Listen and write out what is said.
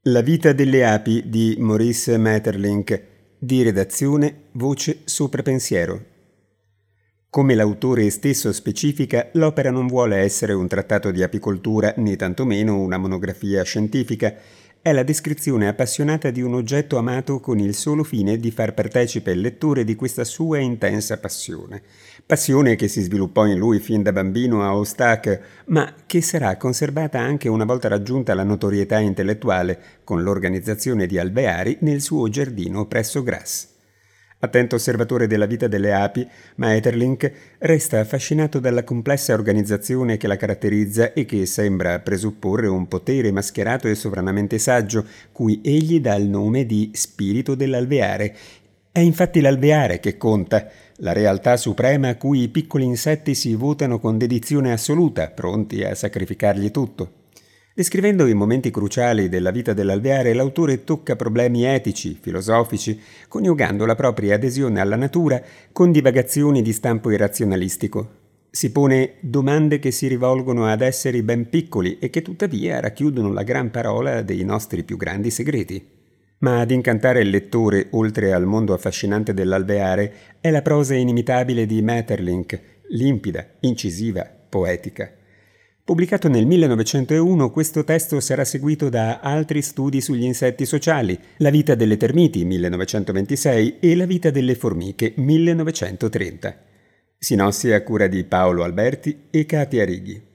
La vita delle api di Maurice Maeterlinck, di redazione Voce Sopra Pensiero. Come l'autore stesso specifica, l'opera non vuole essere un trattato di apicoltura né tantomeno una monografia scientifica. È la descrizione appassionata di un oggetto amato con il solo fine di far partecipe il lettore di questa sua intensa passione. Passione che si sviluppò in lui fin da bambino a Ostacques, ma che sarà conservata anche una volta raggiunta la notorietà intellettuale con l'organizzazione di alveari nel suo giardino presso Grasse. Attento osservatore della vita delle api, Maeterlinck resta affascinato dalla complessa organizzazione che la caratterizza e che sembra presupporre un potere mascherato e sovranamente saggio, cui egli dà il nome di spirito dell'alveare. È infatti l'alveare che conta, la realtà suprema a cui i piccoli insetti si votano con dedizione assoluta, pronti a sacrificargli tutto. Descrivendo i momenti cruciali della vita dell'alveare, l'autore tocca problemi etici, filosofici, coniugando la propria adesione alla natura con divagazioni di stampo irrazionalistico. Si pone domande che si rivolgono ad esseri ben piccoli e che tuttavia racchiudono la gran parola dei nostri più grandi segreti. Ma ad incantare il lettore, oltre al mondo affascinante dell'alveare, è la prosa inimitabile di Maeterlinck, limpida, incisiva, poetica. Pubblicato nel 1901, questo testo sarà seguito da altri studi sugli insetti sociali, La vita delle termiti, 1926, e La vita delle formiche, 1930. Sinossi a cura di Paolo Alberti e Katia Righi.